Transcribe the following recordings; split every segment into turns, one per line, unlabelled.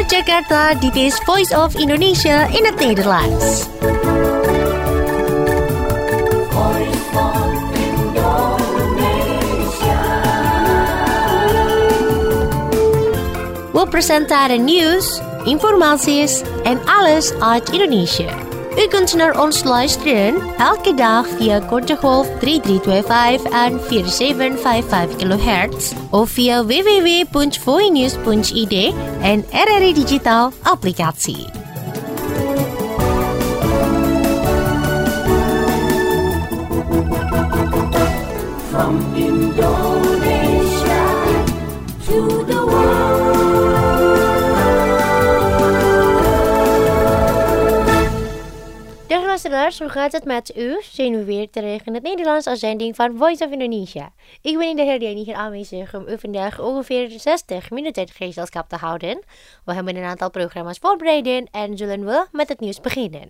Vanuit Jakarta, dit is Voice of Indonesia in het Nederlands. We presenteren nieuws, informaties en alles uit Indonesië. U kunt naar ons luisteren elke dag via korte golf 3325 en 4755 kHz of via www.voinews.id en RRI Digital applicatie.
From Indonesia to the world.
Dag luisteraars, hoe gaat het met u? Zijn we weer terug in het Nederlands uitzending van Voice of Indonesia. Ik ben in de herdenking hier aanwezig om u vandaag ongeveer 60 minuten gezelschap te houden. We hebben een aantal programma's voorbereid en zullen we met het nieuws beginnen.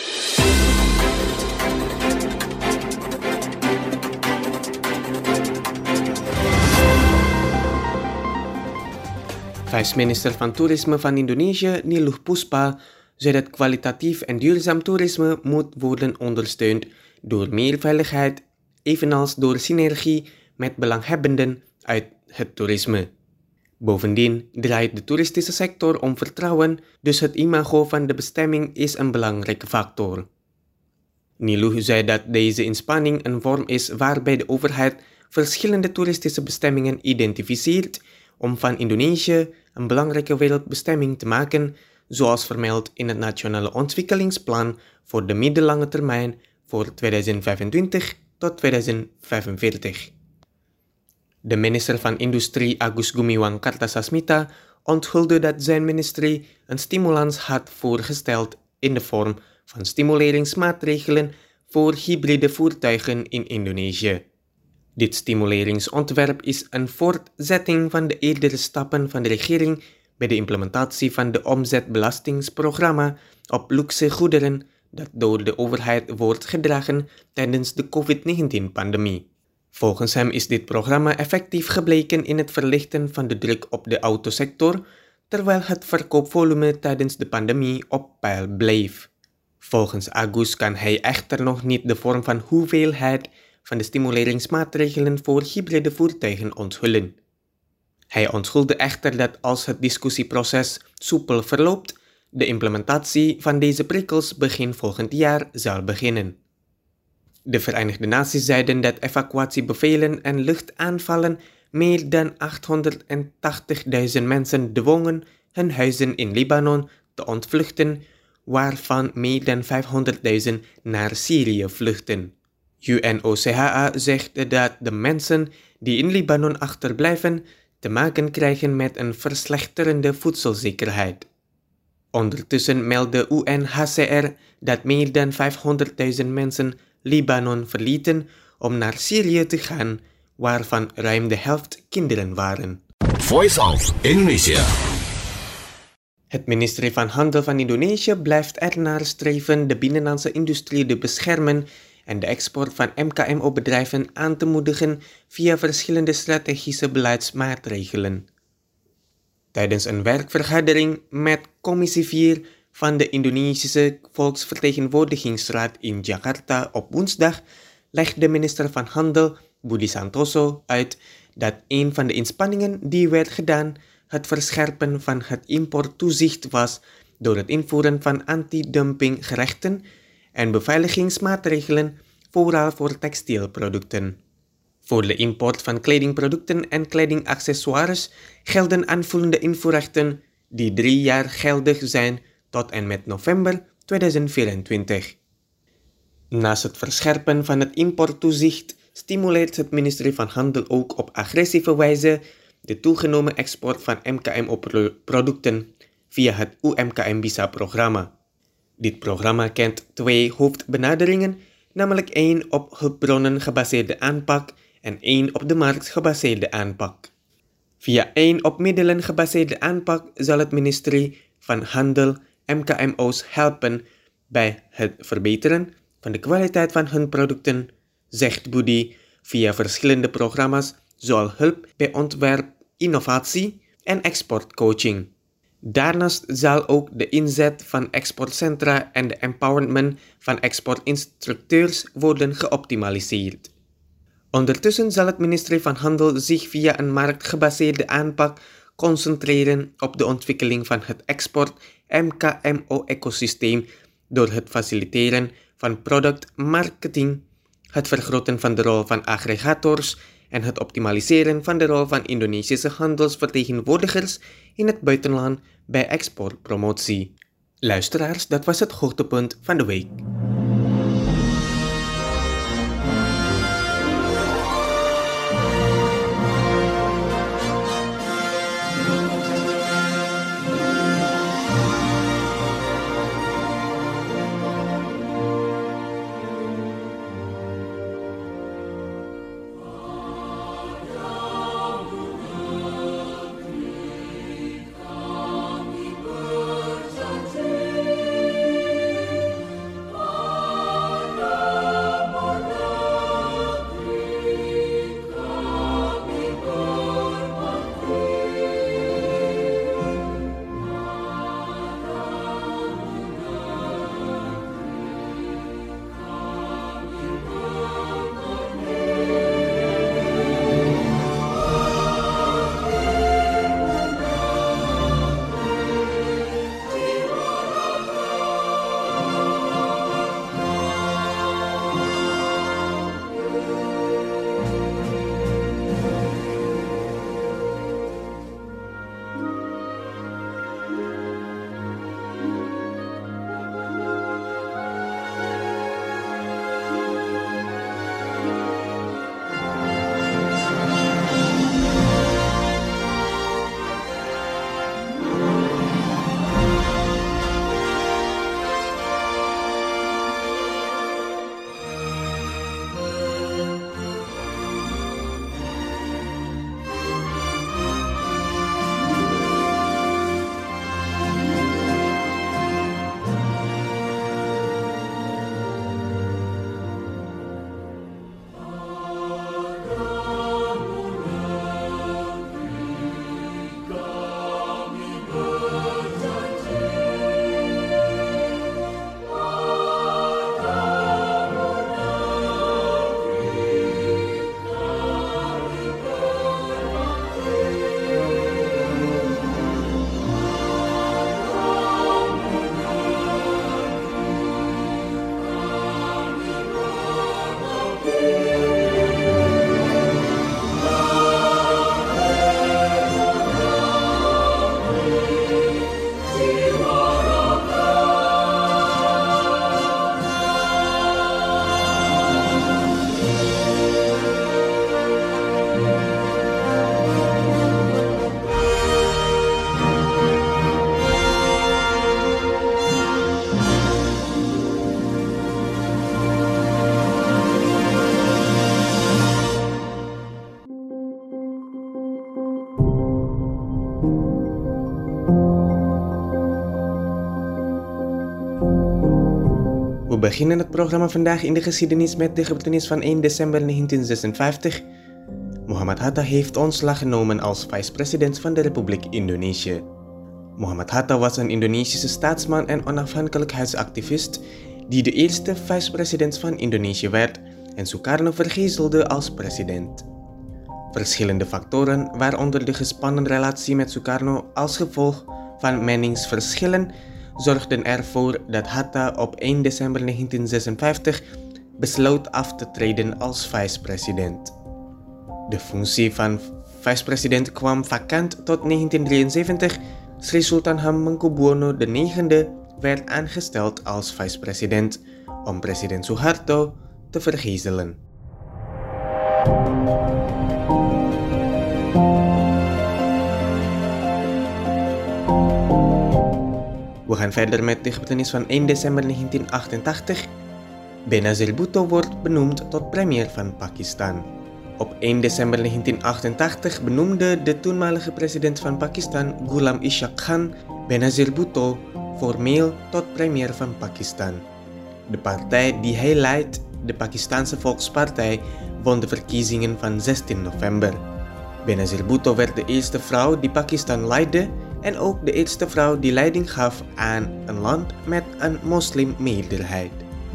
Vice-minister van Toerisme van Indonesië, Niluh Puspa, zei dat kwalitatief en duurzaam toerisme moet worden ondersteund door meer veiligheid, evenals door synergie met belanghebbenden uit het toerisme. Bovendien draait de toeristische sector om vertrouwen, dus het imago van de bestemming is een belangrijke factor. Niluh zei dat deze inspanning een vorm is waarbij de overheid verschillende toeristische bestemmingen identificeert om van Indonesië een belangrijke wereldbestemming te maken, zoals vermeld in het Nationale Ontwikkelingsplan voor de middellange termijn voor 2025 tot 2045. De minister van Industrie Agus Gumiwang Kartasasmita onthulde dat zijn ministerie een stimulans had voorgesteld in de vorm van stimuleringsmaatregelen voor hybride voertuigen in Indonesië. Dit stimuleringsontwerp is een voortzetting van de eerdere stappen van de regering bij de implementatie van de omzetbelastingsprogramma op luxe goederen dat door de overheid wordt gedragen tijdens de COVID-19-pandemie. Volgens hem is dit programma effectief gebleken in het verlichten van de druk op de autosector, terwijl het verkoopvolume tijdens de pandemie op peil bleef. Volgens Agus kan hij echter nog niet de vorm van hoeveelheid van de stimuleringsmaatregelen voor hybride voertuigen onthullen. Hij onthulde echter dat als het discussieproces soepel verloopt, de implementatie van deze prikkels begin volgend jaar zal beginnen. De Verenigde Naties zeiden dat evacuatiebevelen en luchtaanvallen meer dan 880.000 mensen dwongen hun huizen in Libanon te ontvluchten, waarvan meer dan 500.000 naar Syrië vluchten. UNOCHA zegt dat de mensen die in Libanon achterblijven te maken krijgen met een verslechterende voedselzekerheid. Ondertussen meldde UNHCR dat meer dan 500.000 mensen Libanon verlieten om naar Syrië te gaan, waarvan ruim de helft kinderen waren.
Voice of Indonesia.
Het ministerie van Handel van Indonesië blijft ernaar streven de binnenlandse industrie te beschermen en de export van MKMO-bedrijven aan te moedigen via verschillende strategische beleidsmaatregelen. Tijdens een werkvergadering met Commissie 4 van de Indonesische Volksvertegenwoordigingsraad in Jakarta op woensdag legde minister van Handel Budi Santoso uit dat een van de inspanningen die werd gedaan het verscherpen van het importtoezicht was door het invoeren van anti-dumpinggerechten en beveiligingsmaatregelen, vooral voor textielproducten. Voor de import van kledingproducten en kledingaccessoires gelden aanvullende invoerrechten die 3 jaar geldig zijn tot en met november 2024. Naast het verscherpen van het importtoezicht stimuleert het ministerie van Handel ook op agressieve wijze de toegenomen export van MKMO-producten via het UMKM-BISA-programma. Dit programma kent 2 hoofdbenaderingen, namelijk 1 op hulpbronnen gebaseerde aanpak en 1 op de markt gebaseerde aanpak. Via 1 op middelen gebaseerde aanpak zal het ministerie van Handel MKMO's helpen bij het verbeteren van de kwaliteit van hun producten, zegt Budi via verschillende programma's zoals hulp bij ontwerp, innovatie en exportcoaching. Daarnaast zal ook de inzet van exportcentra en de empowerment van exportinstructeurs worden geoptimaliseerd. Ondertussen zal het ministerie van Handel zich via een marktgebaseerde aanpak concentreren op de ontwikkeling van het export-MKMO-ecosysteem door het faciliteren van productmarketing, het vergroten van de rol van aggregators en het optimaliseren van de rol van Indonesische handelsvertegenwoordigers in het buitenland bij exportpromotie. Luisteraars, dat was het hoogtepunt van de week. We beginnen het programma vandaag in de geschiedenis met de gebeurtenis van 1 december 1956. Muhammad Hatta heeft ontslag genomen als vice-president van de Republiek Indonesië. Muhammad Hatta was een Indonesische staatsman en onafhankelijkheidsactivist die de eerste vice-president van Indonesië werd en Sukarno vergezelde als president. Verschillende factoren, waaronder de gespannen relatie met Sukarno als gevolg van meningsverschillen, zorgden ervoor dat Hatta op 1 december 1956 besloot af te treden als vice-president. De functie van vice-president kwam vakant tot 1973. Sri Sultan Hamengkubuwono IX werd aangesteld als vice-president om president Suharto te vergezelen. We gaan verder met de gebeurtenis van 1 december 1988. Benazir Bhutto wordt benoemd tot premier van Pakistan. Op 1 december 1988 benoemde de toenmalige president van Pakistan, Ghulam Ishaq Khan, Benazir Bhutto formeel tot premier van Pakistan. De partij die hij leidt, de Pakistanse Volkspartij, won de verkiezingen van 16 november. Benazir Bhutto werd de eerste vrouw die Pakistan leidde en ook de eerste vrouw die leiding gaf aan een land met een moslimmeerderheid.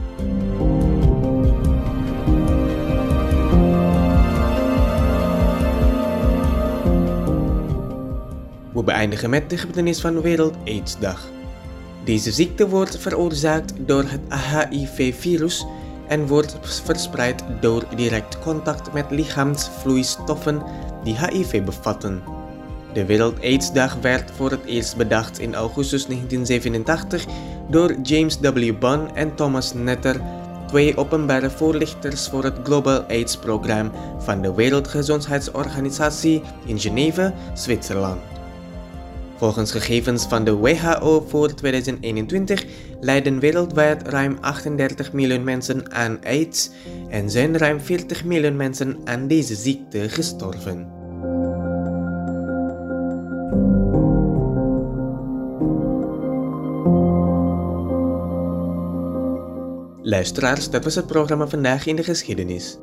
We beëindigen met de gebeurtenis van Wereld AIDS-dag. Deze ziekte wordt veroorzaakt door het HIV-virus en wordt verspreid door direct contact met lichaamsvloeistoffen die HIV bevatten. De Wereld AIDS-dag werd voor het eerst bedacht in augustus 1987 door James W. Bond en Thomas Netter, twee openbare voorlichters voor het Global AIDS-programma van de Wereldgezondheidsorganisatie in Geneve, Zwitserland. Volgens gegevens van de WHO voor 2021 lijden wereldwijd ruim 38 miljoen mensen aan AIDS en zijn ruim 40 miljoen mensen aan deze ziekte gestorven. Luisteraars, dat was het programma Vandaag in de Geschiedenis.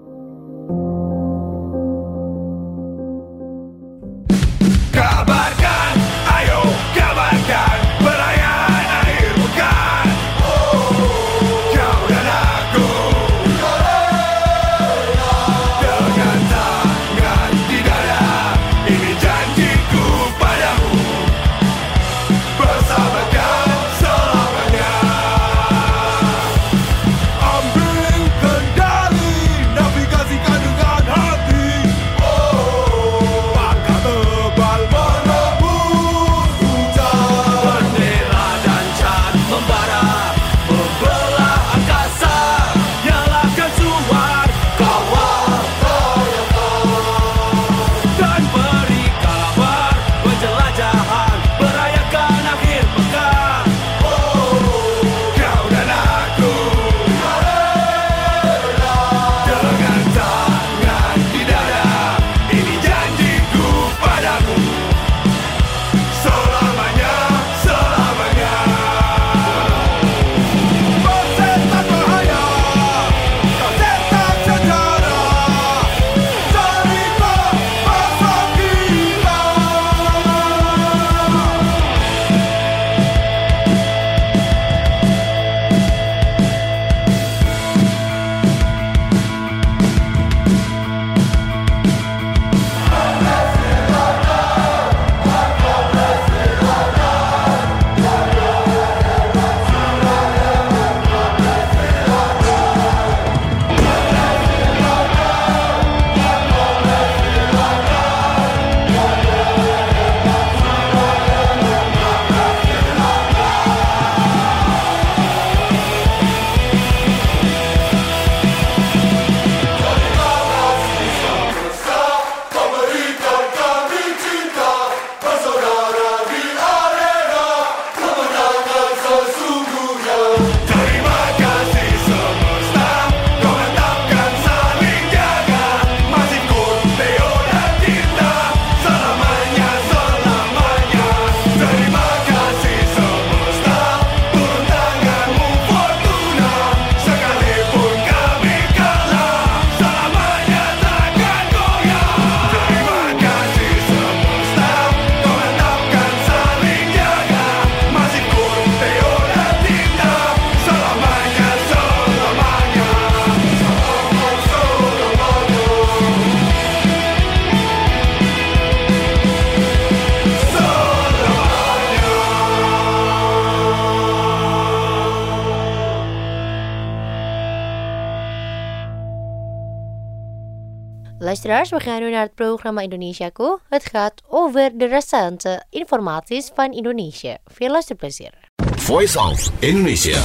Luisteraars, we gaan nu naar het programma Indonesiaku. Het gaat over de recente informaties van Indonesië. Veel luisterplezier.
Voice of Indonesia.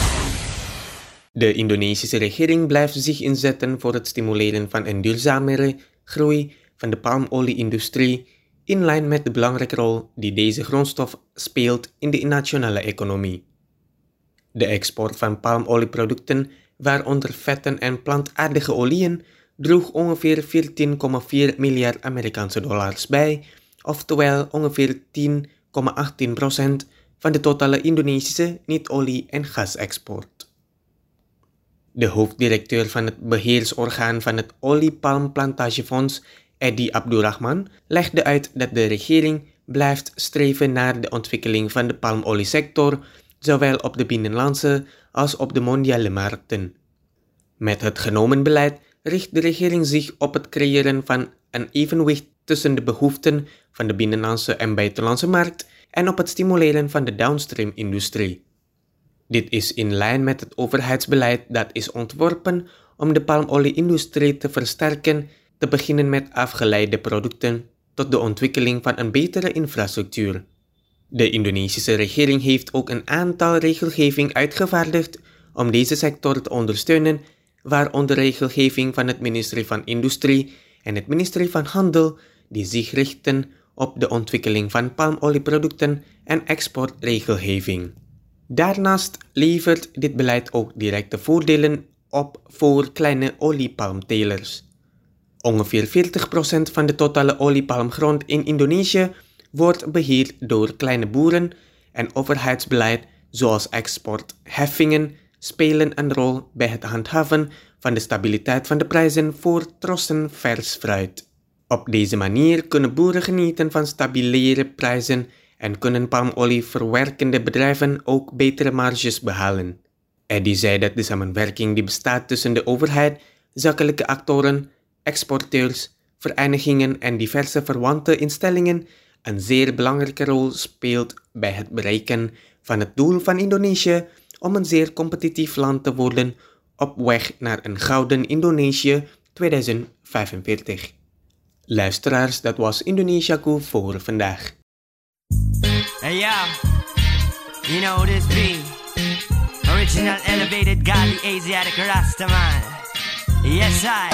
De Indonesische regering blijft zich inzetten voor het stimuleren van een duurzamere groei van de palmolie-industrie, in lijn met de belangrijke rol die deze grondstof speelt in de nationale economie. De export van palmolieproducten, waaronder vetten en plantaardige oliën, droeg ongeveer 14,4 miljard Amerikaanse dollars bij, oftewel ongeveer 10,18% van de totale Indonesische niet-olie- en gasexport. De hoofddirecteur van het beheersorgaan van het Oliepalmplantagefonds, Edi Abdurrahman, legde uit dat de regering blijft streven naar de ontwikkeling van de palmoliesector, zowel op de binnenlandse als op de mondiale markten. Met het genomen beleid richt de regering zich op het creëren van een evenwicht tussen de behoeften van de binnenlandse en buitenlandse markt en op het stimuleren van de downstream-industrie. Dit is in lijn met het overheidsbeleid dat is ontworpen om de palmolie-industrie te versterken, te beginnen met afgeleide producten tot de ontwikkeling van een betere infrastructuur. De Indonesische regering heeft ook een aantal regelgeving uitgevaardigd om deze sector te ondersteunen, waaronder regelgeving van het ministerie van Industrie en het ministerie van Handel, die zich richten op de ontwikkeling van palmolieproducten en exportregelgeving. Daarnaast levert dit beleid ook directe voordelen op voor kleine oliepalmtelers. Ongeveer 40% van de totale oliepalmgrond in Indonesië wordt beheerd door kleine boeren en overheidsbeleid zoals exportheffingen spelen een rol bij het handhaven van de stabiliteit van de prijzen voor trossen vers fruit. Op deze manier kunnen boeren genieten van stabielere prijzen en kunnen palmolieverwerkende bedrijven ook betere marges behalen. Eddy zei dat de samenwerking die bestaat tussen de overheid, zakelijke actoren, exporteurs, verenigingen en diverse verwante instellingen een zeer belangrijke rol speelt bij het bereiken van het doel van Indonesië om een zeer competitief land te worden op weg naar een gouden Indonesië 2045. Luisteraars, dat was Indonesiaku voor vandaag.
Hey yo, you know who this be? Original elevated Gali Asiatic Rastaman. Yes I.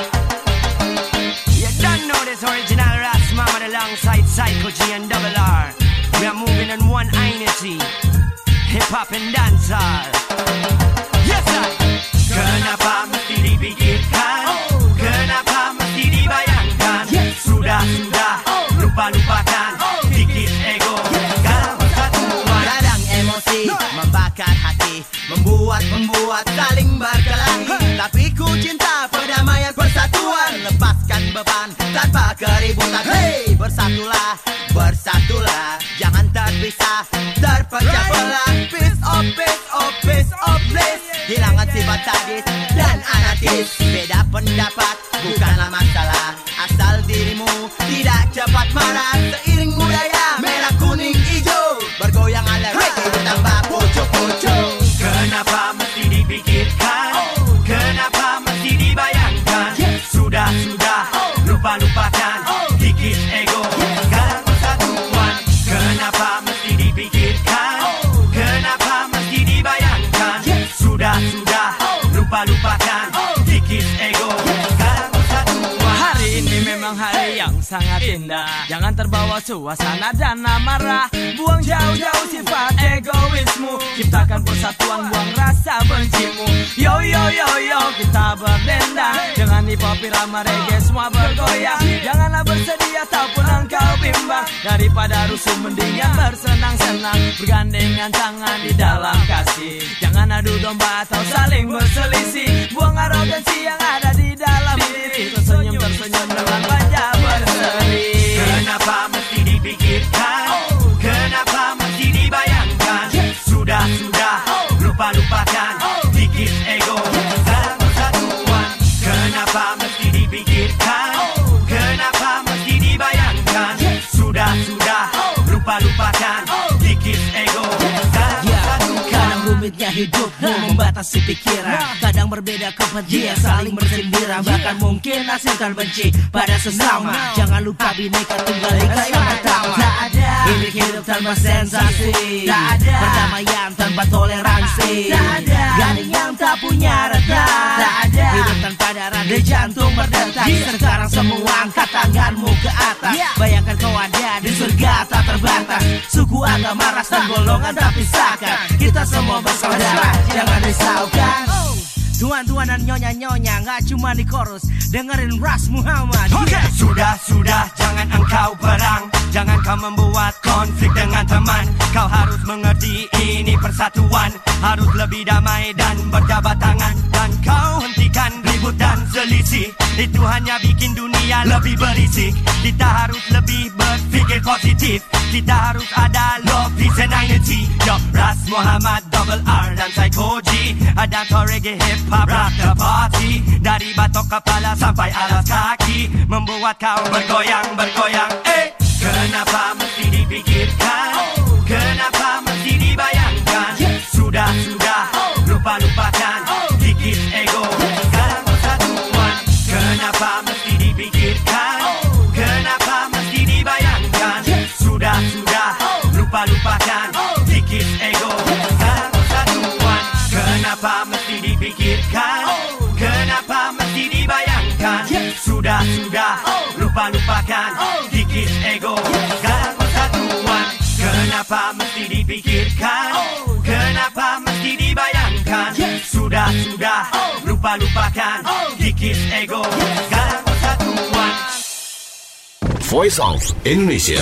You don't know this original Rastaman alongside Psycho G and Double R. We are moving in one energy, hip hop and dancehall. Yes I. Kenapa mesti dipikirkan? Kenapa mesti dibayangkan? Sudah lupakan dikit ego. Membakar hati, membuat saling berkelahi. Tapi ku cinta perdamaian persatuan, lepaskan beban tanpa keributan. Hey, bersatulah, jangan terpisah, terpecah belah. Peace of bliss, hilangkan sifat sadis dan anarkis. Beda pendapat bukanlah masalah, asal dirimu tidak cepat marah. Seiring budaya merah kuning hijau, bergoyang ala reggae ditambah pucuk-pucuk. Kenapa mesti dipikirkan? Kenapa mesti dibayangkan? Sudah lupakan dikit ego. Sekarang persatuan. Kenapa mesti dipikirkan? Kenapa mesti dibayangkan? Sudah lupakan dikit ego. Sekarang persatuan. Hari ini memang hari yang sangat indah. Jangan terbawa suasana dan amarah. Buang jauh-jauh sifat egoismu. Ciptakan persatuan, buang rasa bencimu. Yo, kita berdendang. Dengan hip hop irama reggae semua bergoyang. Janganlah bersedih ataupun engkau bimbang. Daripada rusuh mendingan bersenang-senang, bergandengan tangan di dalam kasih. Jangan adu domba atau saling berselisih. Buang arogansi yang ada di dalam diri. Tersenyum dengan wajah berseri. Kenapa mesti dipikirkan? Kenapa mesti dibayangkan? Sudah lupakan dikit ego. Sekarang persatuan. Kenapa mesti dipikirkan? Kenapa mesti dibayangkan? Sudah lupakan dikit ego. Sekarang persatuan. Kadang rumitnya hidupmu membatasi pikiran, kadang berbeda kepentingan saling bersindiran, bahkan mungkin hasilkan benci pada sesama. Jangan lupa bineka tunggal ika yang pertama. Tak ada hidup tanpa sensasi, tak ada perdamaian tanpa toleransi, tak ada gading yang tak punya reda, tak ada hidup tanpa darah di jantung berdetak. Sekarang semua angkat tanganmu ke atas, bayangkan kau ada di surga tak terbatas. Suku, agama, ras dan golongan tak pisahkan, kita semua bersaudara, jangan risaukan. Tuan-tuan dan nyonya-nyonya, gak cuma di chorus, dengerin Ras Muhammad. Okay. Sudah, jangan engkau berang, jangan kau membuat konflik dengan teman. Kau harus mengerti ini persatuan, harus lebih damai dan berjabat tangan. Dan kau hentikan ribut dan selisih, itu hanya bikin dunia yang lebih berisik. Kita harus lebih berfikir positif. Kita harus ada love, peace and unity. Yo, Ras Muhammad, Double R dan Psycho G. Ada reggae hip hop, rock the party. Dari batok kepala sampai alas kaki, membuat kau bergoyang-bergoyang. Kenapa mesti dipikirkan? Kenapa mesti dibayangkan? Sudah, lupa-lupakan. Kikis ego, sekarang persatuan. Kenapa mesti dipikirkan? Kenapa mesti dibayangkan? Sudah, lupa-lupakan. Kikis ego, sekarang persatuan. Kenapa mesti dipikirkan? Kenapa mesti dibayangkan? Sudah, lupa-lupakan. Kikis ego, sekarang persatuan. Kenapa mesti dipikirkan? Kenapa mesti dibayangkan? Sudah, lupa-lupakan. Kikis ego, sekarang persatuan.
Voice of Indonesia.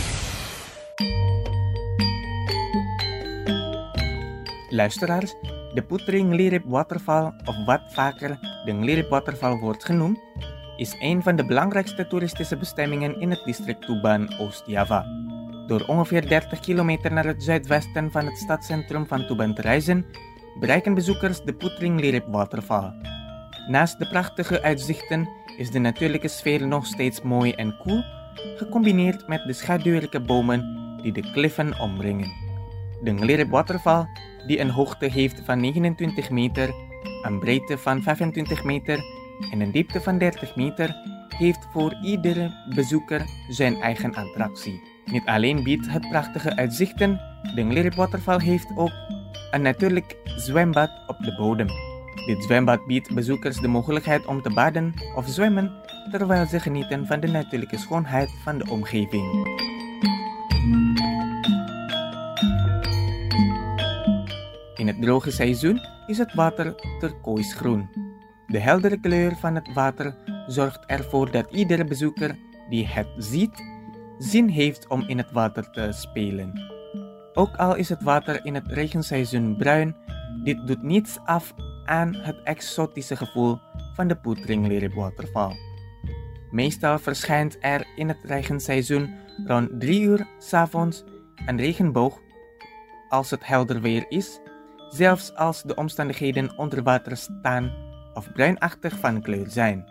Luisteraars, de Putri Nglirip Waterval, of wat vaker de Nglirip Waterval wordt genoemd, is een van de belangrijkste toeristische bestemmingen in het district Tuban, Oost-Java. Door ongeveer 30 kilometer naar het zuidwesten van het stadscentrum van Tuban te reizen, bereiken bezoekers de Putri Nglirip Waterval. Naast de prachtige uitzichten is de natuurlijke sfeer nog steeds mooi en koel, gecombineerd met de schaduwrijke bomen die de kliffen omringen. De Nglirip Waterval, die een hoogte heeft van 29 meter, een breedte van 25 meter en een diepte van 30 meter, heeft voor iedere bezoeker zijn eigen attractie. Niet alleen biedt het prachtige uitzichten, de Nglirip Waterval heeft ook een natuurlijk zwembad op de bodem. Dit zwembad biedt bezoekers de mogelijkheid om te baden of zwemmen terwijl ze genieten van de natuurlijke schoonheid van de omgeving. In het droge seizoen is het water turkooisgroen. De heldere kleur van het water zorgt ervoor dat iedere bezoeker die het ziet, zin heeft om in het water te spelen. Ook al is het water in het regenseizoen bruin, dit doet niets af aan het exotische gevoel van de Putri Nglirip Waterval. Meestal verschijnt er in het regenseizoen rond 3 uur 's avonds een regenboog als het helder weer is, zelfs als de omstandigheden onder water staan of bruinachtig van kleur zijn.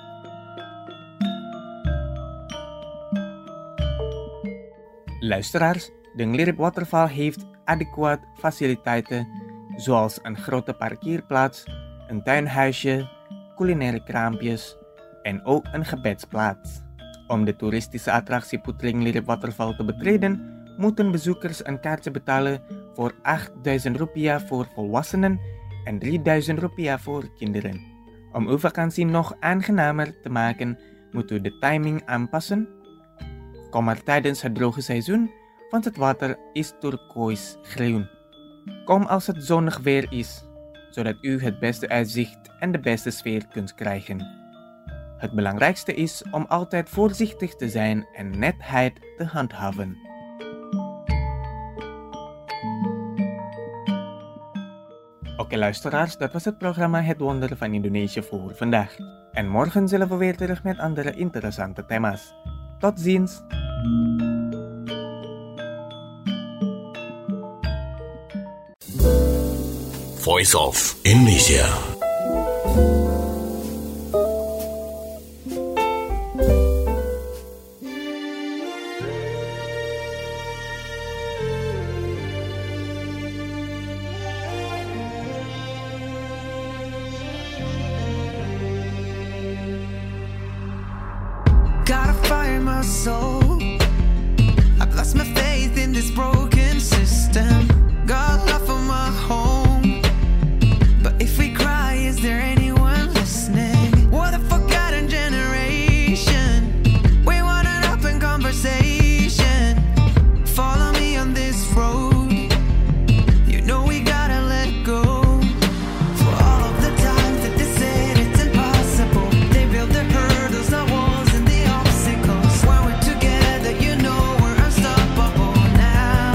Luisteraars, de Nglirip Waterval heeft adequaat faciliteiten zoals een grote parkeerplaats, een tuinhuisje, culinaire kraampjes en ook een gebedsplaats. Om de toeristische attractie Putri Nglirip Waterval te betreden, moeten bezoekers een kaartje betalen voor 8.000 rupiah voor volwassenen en 3.000 rupiah voor kinderen. Om uw vakantie nog aangenamer te maken, moet u de timing aanpassen. Kom maar tijdens het droge seizoen, want het water is turkooisgroen. Kom als het zonnig weer is, zodat u het beste uitzicht en de beste sfeer kunt krijgen. Het belangrijkste is om altijd voorzichtig te zijn en netheid te handhaven. Oké luisteraars, dat was het programma Het Wonder van Indonesië voor vandaag. En morgen zullen we weer terug met andere interessante thema's. Tot ziens!
Voice of Indonesia.
Gotta find my soul. I've lost my faith in this broken system. Got love for my home. But if we cry, is there anyone listening? What a forgotten generation. We want an open conversation. Follow me on this road. You know we gotta let go. For all of the times that they said it's impossible, they built the hurdles, the walls, and the obstacles. When we're together, you know we're unstoppable now.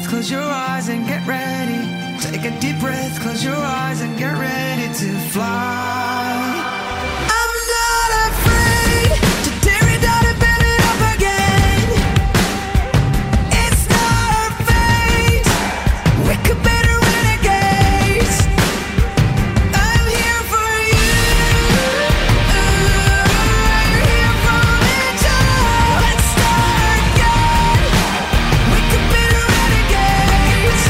close your eyes and get ready. Take a deep breath, close your eyes and get ready to fly. I'm not afraid to tear it down and build it up again. It's not our fate. We could be the renegades. I'm here for you. We're here from each other. Let's start again. We could be the renegades.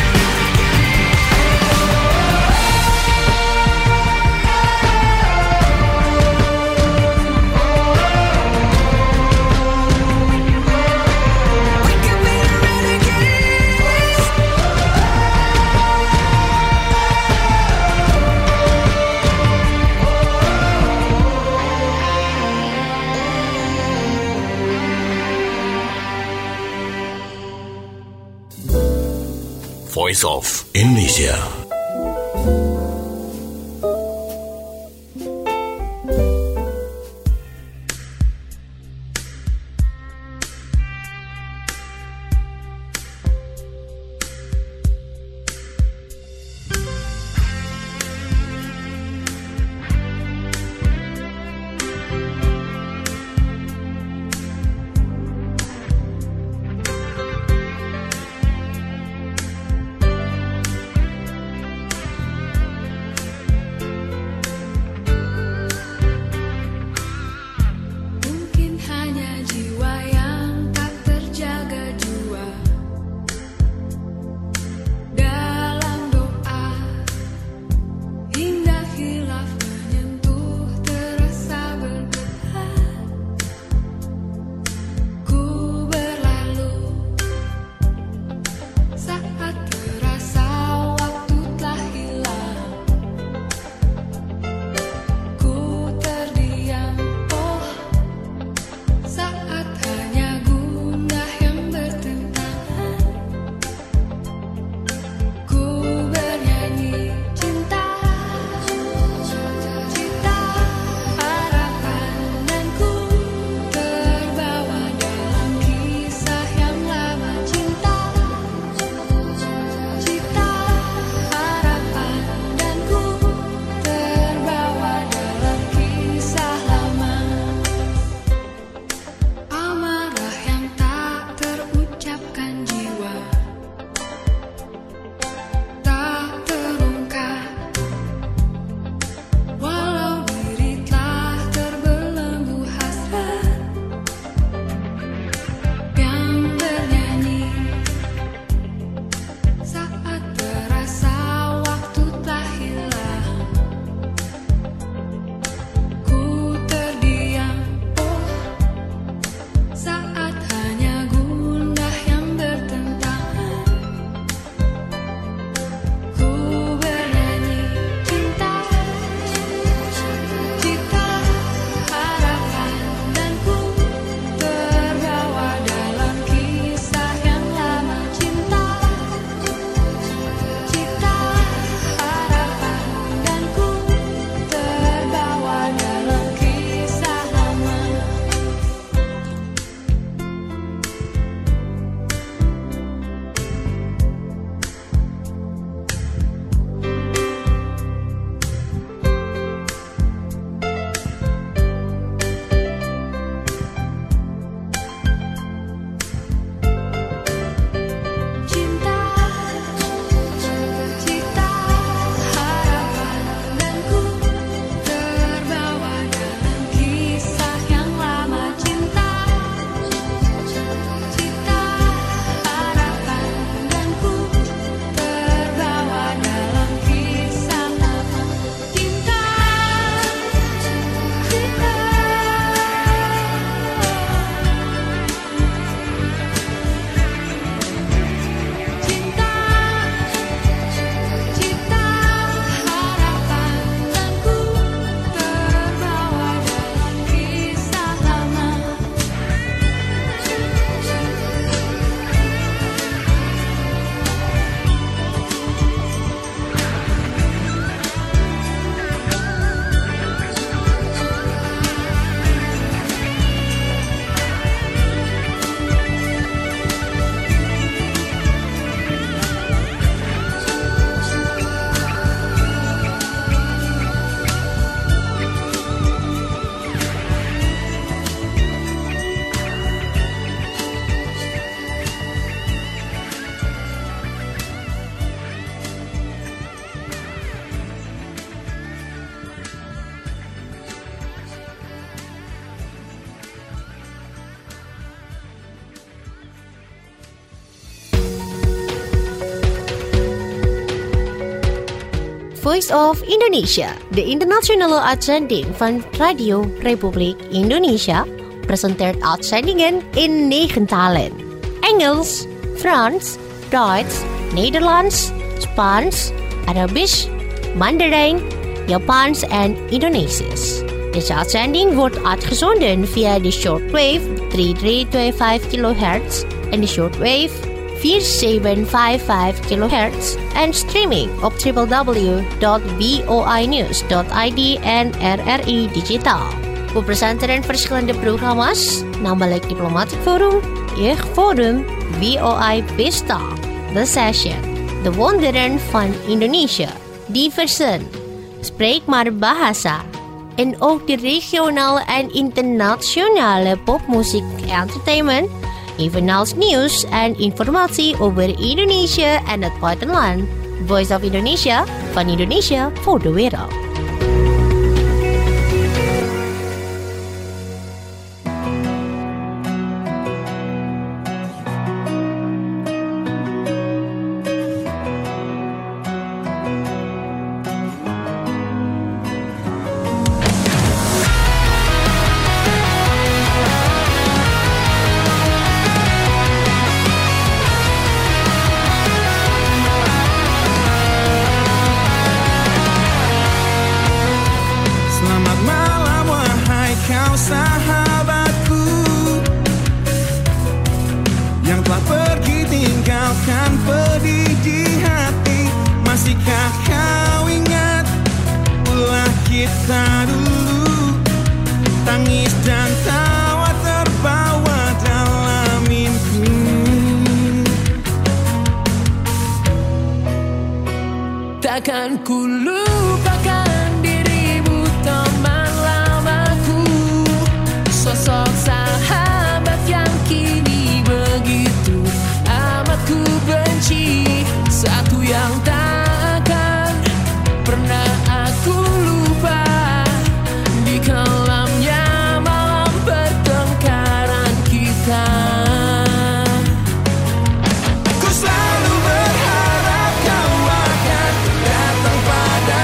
We could be the renegades.
Voice of Indonesia.
Voice of Indonesia, de internationale uitzending van Radio Republiek Indonesia, presenteert uitzendingen in 9 talen. Engels, Frans, Duits, Nederlands, Spaans, Arabisch, Mandarijn, Japans en Indonesisch. Deze uitzending wordt uitgezonden via de shortwave 3325 kHz en de shortwave 4755 kHz en streaming op www.voinews.id en RRI Digitaal. We presenteren verschillende programma's, namelijk Diplomatic Forum, Jeugdforum, VOI Pesta, The Session, De Wonderen van Indonesië, Diversen, Spreek maar Bahasa, en ook de regionale en internationale popmuziek entertainment, evenals nieuws en informatie over Indonesië en het buitenland. Voice of Indonesia, van Indonesië voor de wereld.
Takkan ku lupakan dirimu teman lamaku, sosok sahabat yang kini begitu amat ku benci. Satu yang tak akan pernah aku lupa, di kelamnya malam pertengkaran kita. Ku selalu berharap kau akan datang pada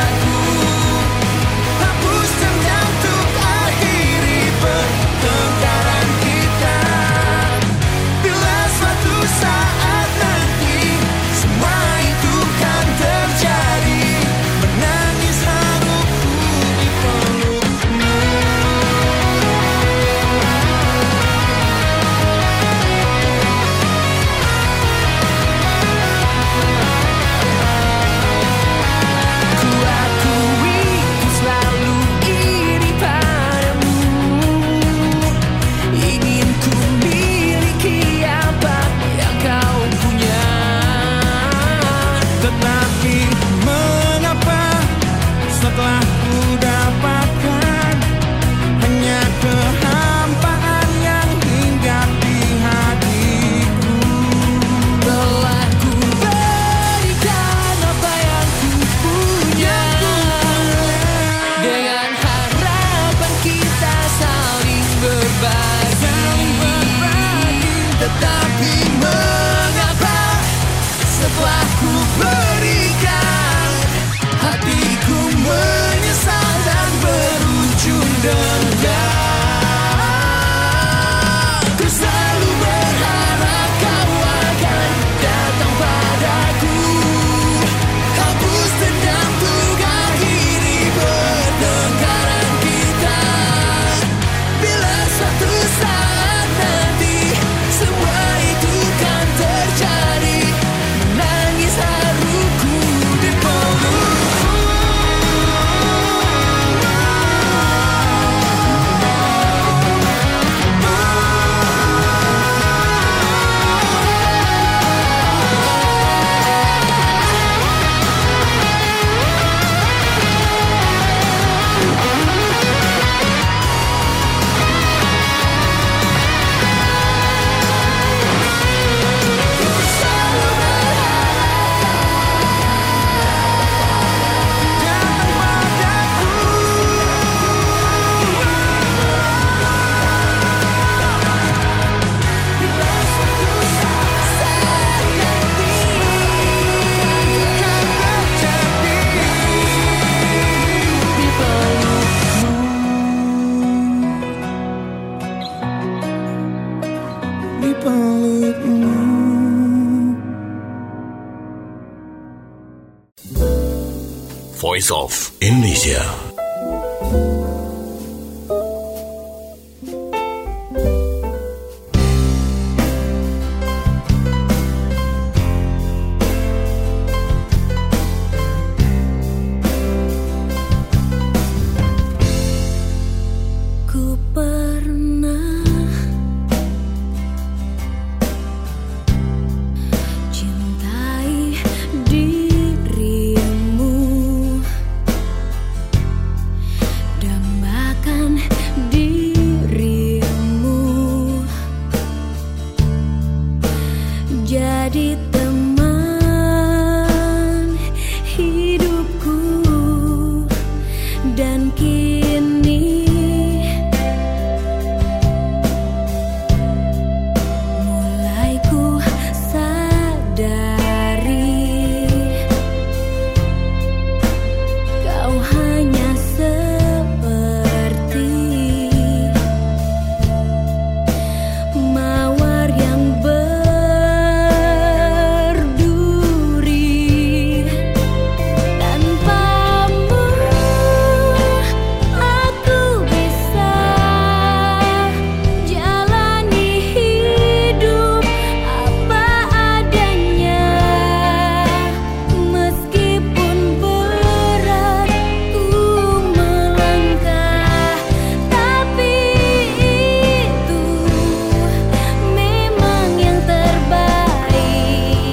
pelukmu.
Voice of Indonesia.
Ku pernah cintai dirimu, dambakan dirimu, jadi teman hidupku, dan kini mulai ku sadari kau hanya seperti mawar yang berduri. Tanpamu aku bisa jalani hidup apa adanya, meskipun berat ku melangkah, tapi itu memang yang terbaik.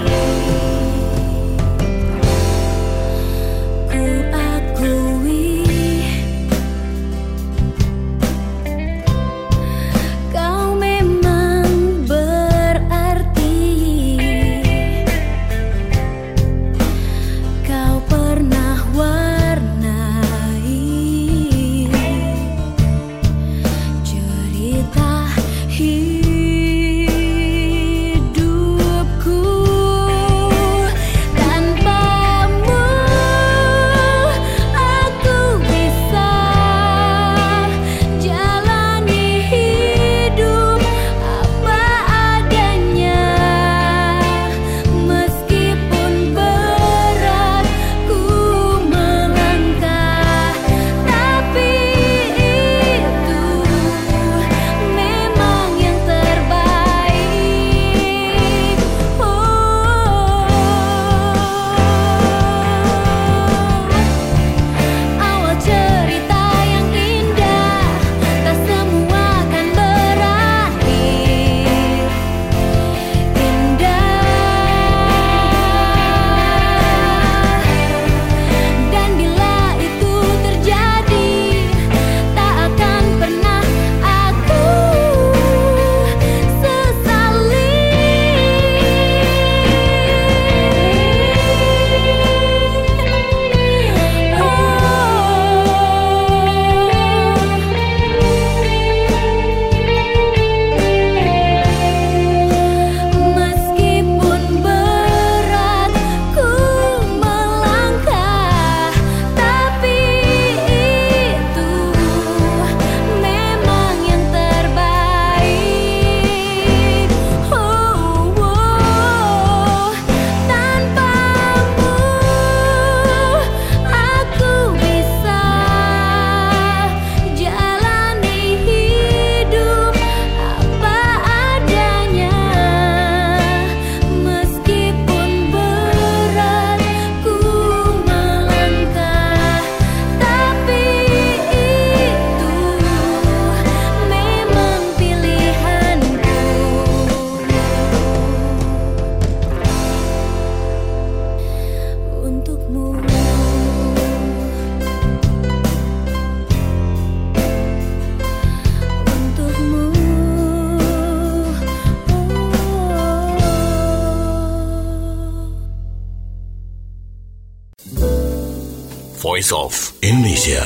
Ku akui kau memang berarti, kau pernah warnai cerita hidupku. Tanpamu aku bisa jalani hidup apa adanya, meskipun berat ku melangkah, tapi itu memang yang terbaik. Awal cerita yang indah, tak semua kan berakhir indah. Dan bila itu terjadi, tak akan pernah aku sesali. Meskipun berat ku melangkah, tapi itu memang yang terbaik. Tanpamu aku bisa jalani hidup apa adanya, meskipun berat ku melangkah, tapi itu memang pilihanku. Untukmu, untukmu.
Voice of Indonesia.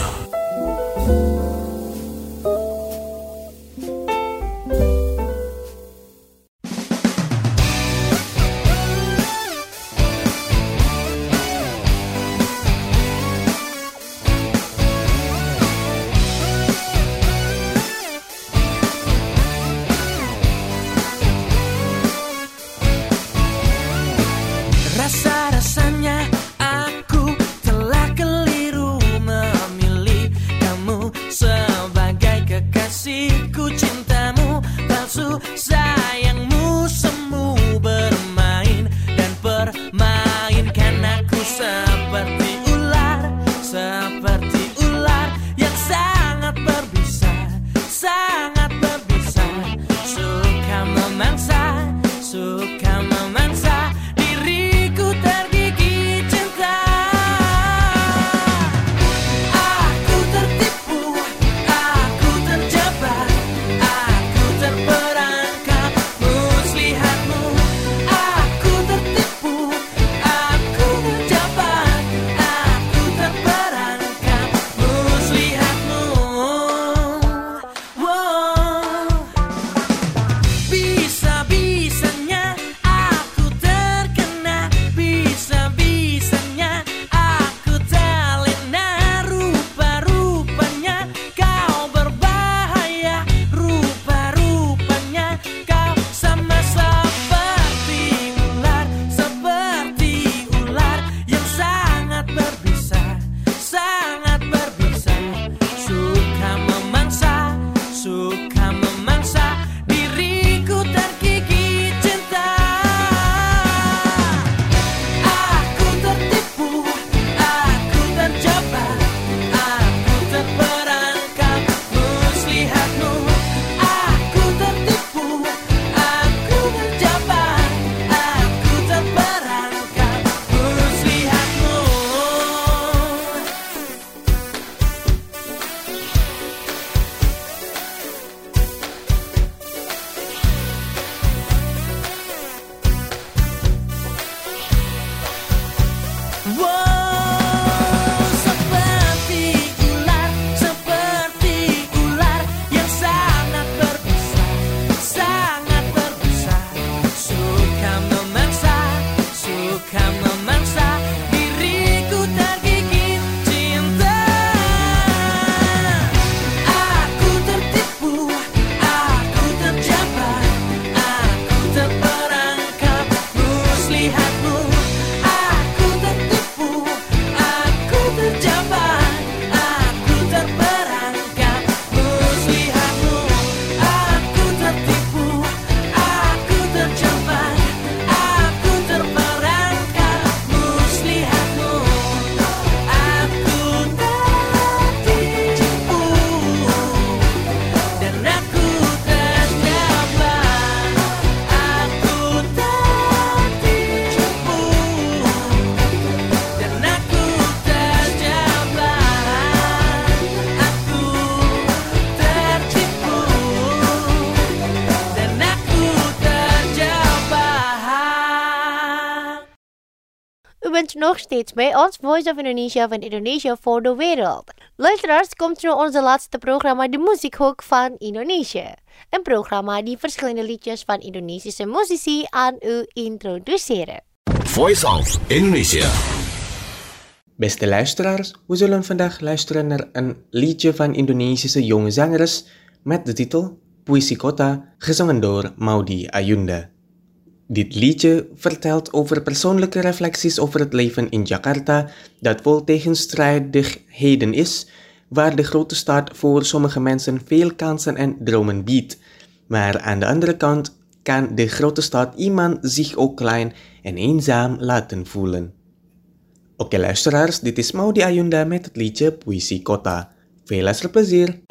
bent nog steeds bij ons, Voice of Indonesia van Indonesia voor de wereld. Luisteraars, komt nu onze laatste programma, de Muziekhoek van Indonesië. Een programma die verschillende liedjes van Indonesische muzici aan u introduceren.
Voice of Indonesia.
Beste luisteraars, we zullen vandaag luisteren naar een liedje van Indonesische jonge zangeres met de titel Puisi Kota, gezongen door Maudy Ayunda. Dit liedje vertelt over persoonlijke reflecties over het leven in Jakarta dat vol tegenstrijdigheden is, waar de grote stad voor sommige mensen veel kansen en dromen biedt. Maar aan de andere kant kan de grote stad iemand zich ook klein en eenzaam laten voelen. Oké luisteraars, dit is Maudy Ayunda met het liedje Puisi Kota. Veel luisterplezier!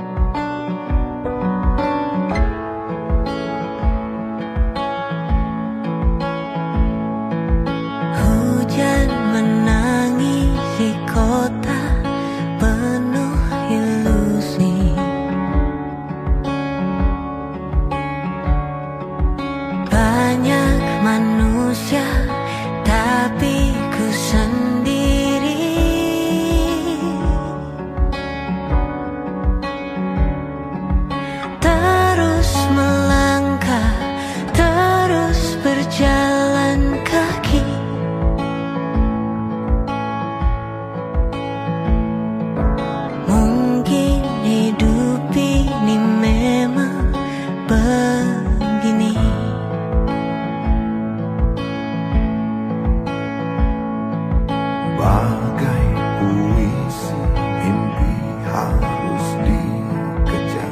Hujan menangisi kota penuh ilusi. Banyak manusia, tapi ku sendiri. Terus melangkah, terus berjalan kaki. Mungkin hidup ini memang begini.
Bagai puisi, mimpi harus dikejar.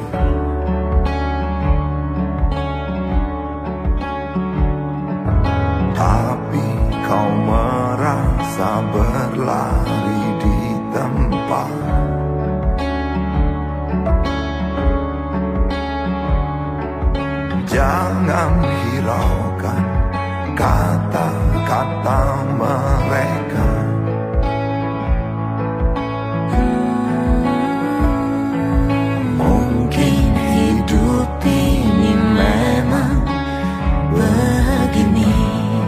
Tapi kau merasa berlari di tempat. Jangan hiraukan kata-kata mereka.
Mungkin hidup ini memang begini.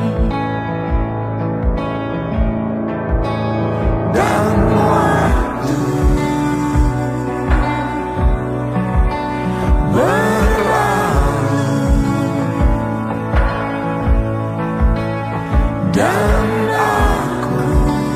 Dan waktu berlalu, dan aku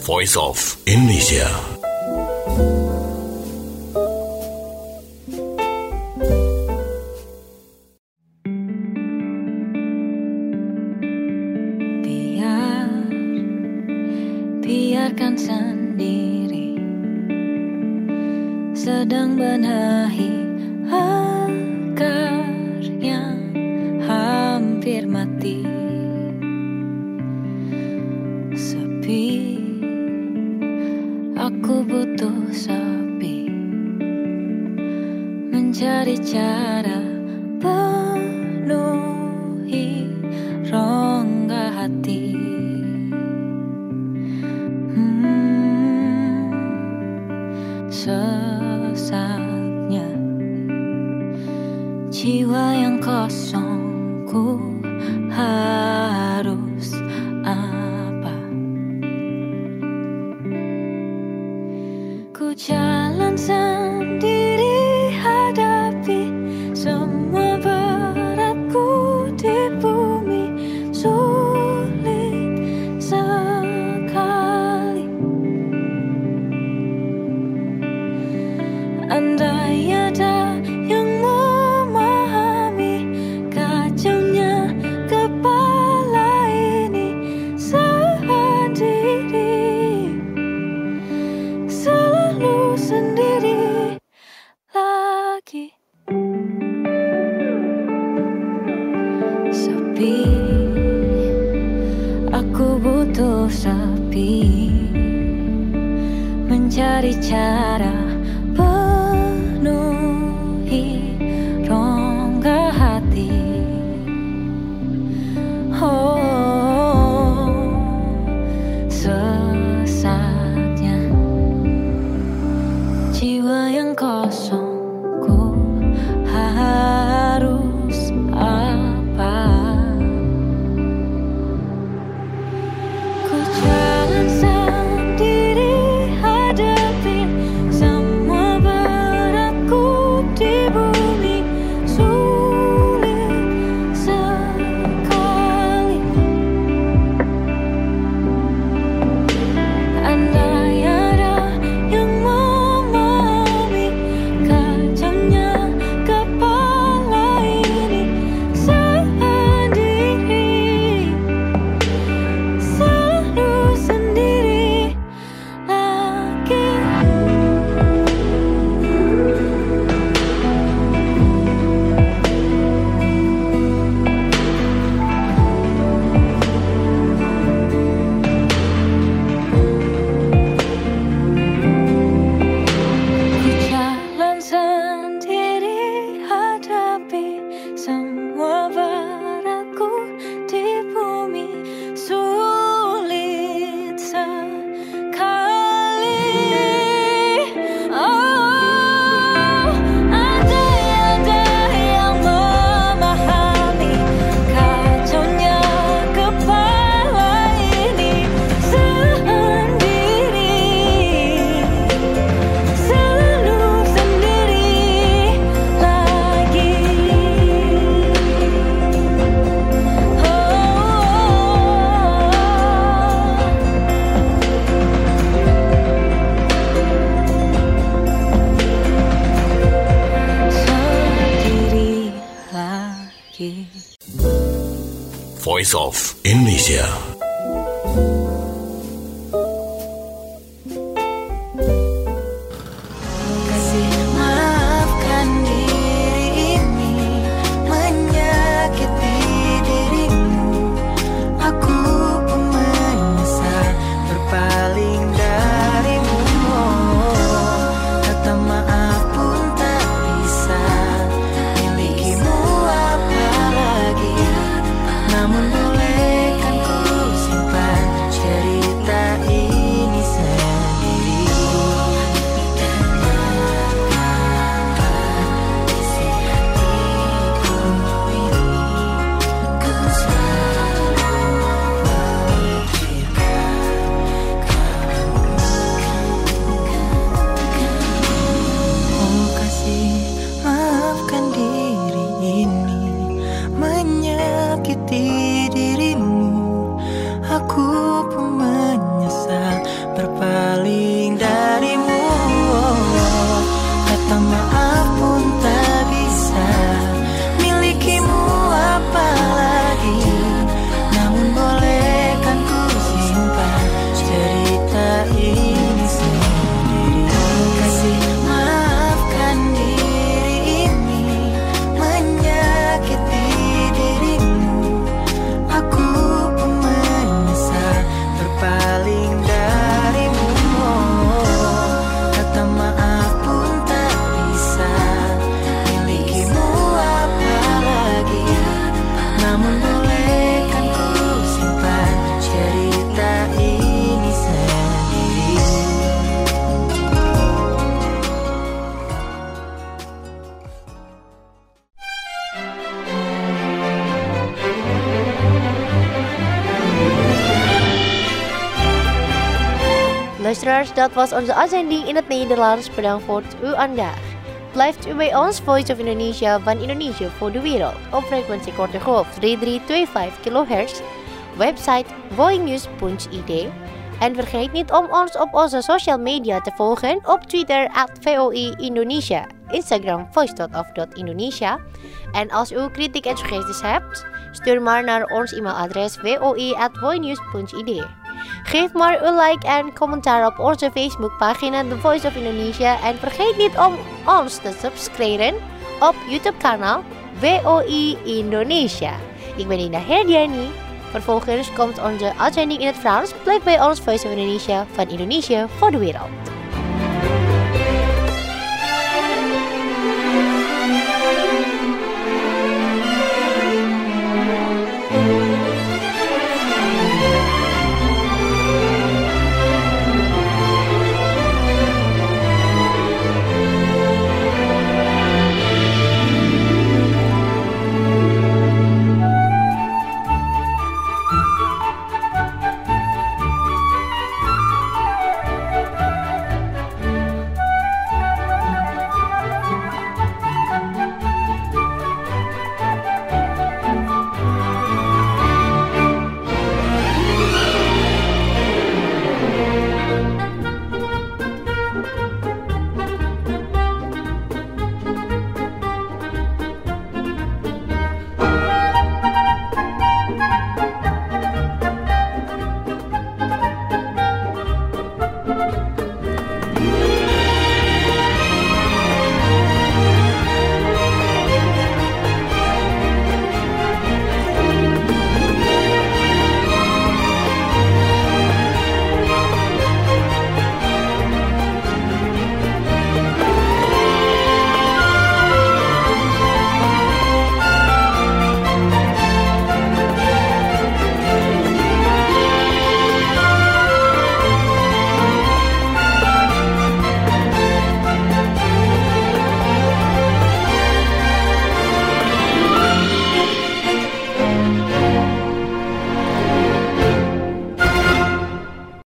Voice of Indonesia.
Biarkan sendiri sedang benahi akar yang hampir mati. Sepi, aku butuh sepi, mencari cara penuhi rongga hati. Sesatnya jiwa yang kosong, ku harus apa? Ku jalan sendiri, hadapi semua beratku di bumi. Sulit sekali. Andai ada yang memahami kacaunya kepala ini sendiri, selalu sendiri lagi. Sepi, aku butuh sepi, mencari cara penuhi rongga hati. Oh, sesatnya jiwa yang kosong, ku harus apa? Ku jalan sendiri, hadapi semua beratku di bumi. Sulit sekali. Andai ada yang memahami kacaunya kepala ini sendiri, selalu sendiri lagi. Ku jalan sendiri, hadapi semua beratku di bumi. Sulit sekali. Oh, ada yang memahami kacaunya kepala ini sendiri, selalu sendiri lagi. Sendiri lagi.
Voice of Indonesia.
Kasih maafkan diri ini menyakiti dirimu. Aku pun menyesal berpaling darimu. Kata maaf pun tak bisa milikimu apalagi. Namun bolehkan ku
Luisteraars, dat was onze uitzending in het Nederlands. Bedankt voor uw aandacht. Blijft u bij ons, Voice of Indonesia van Indonesië voor de wereld. Op frequentie korte golf 3325 kHz. Website voinews.id. En vergeet niet om ons op onze social media te volgen. Op Twitter @VOI Indonesia. Instagram voice.of.indonesia. En als u kritiek en suggesties hebt, stuur maar naar ons e-mailadres voi@voinews.id. Geef maar een like en commentaar op onze Facebookpagina The Voice of Indonesia. En vergeet niet om ons te subscriben op YouTube kanaal VOI Indonesia. Ik ben Indah Herdiani. Vervolgens komt onze uitzending in het Frans. Blijf bij ons Voice of Indonesia van Indonesië voor de wereld.